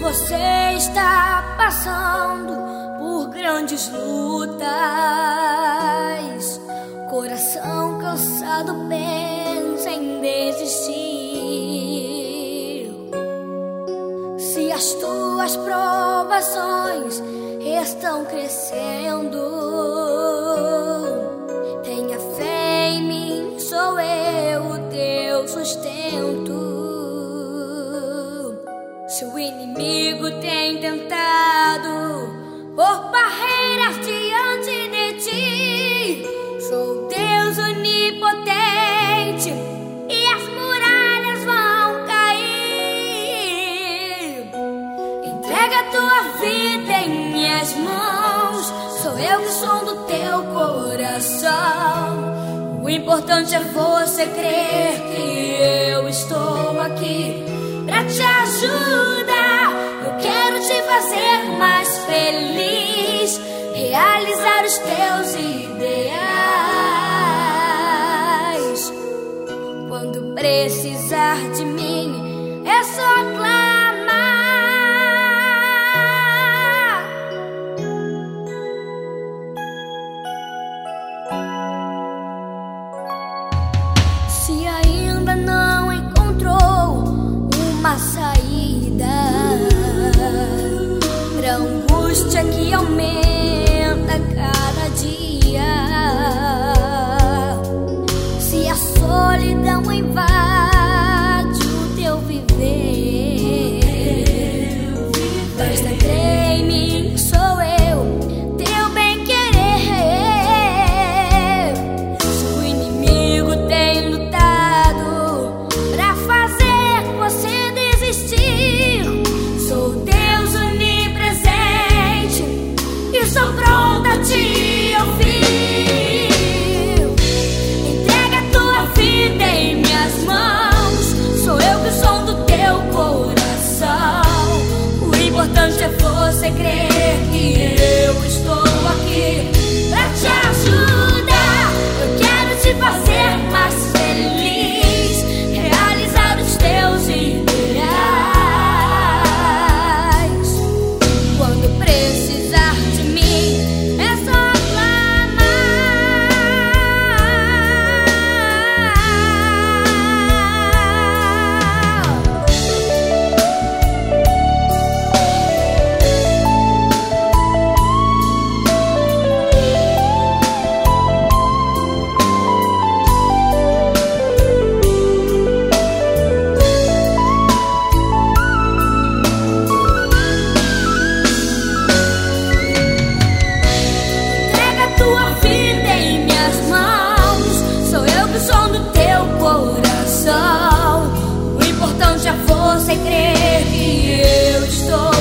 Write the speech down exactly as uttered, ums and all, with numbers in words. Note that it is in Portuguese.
você está passando por grandes lutas, coração cansado pensa em desistir. Se as tuas provações estão crescendo, tenha fé em mim, sou eu o teu sustento. Se o inimigo tem tentado pôr barreiras diante de ti, sou Deus onipotente e as muralhas vão cair. Entrega a tua vida em minhas mãos, sou eu que sou do teu coração. O importante é você crer que eu estou aqui pra te ajudar. Eu quero te fazer mais feliz, realizar os teus ideais. Quando precisar de mim, é só clamar. Se ainda não encontrou uma saída pra angústia que aumenta cada dia, se a solidão invade o teu viver, basta crer em mim, sou eu, teu bem-querer. Se o inimigo tem lutado pra fazer você desistir, sou Deus onipresente e sou pronta a te ouvir. Entrega a tua vida em minhas mãos, sou eu que sou do teu coração. O importante é você crer que eu estou aqui pra te ajudar. Eu quero te fazer mais feliz, realizar os teus ideais. Quando precisar de mim, é só entrega a tua vida em minhas mãos, sou eu que sou do teu coração. O importante é você crer que eu estou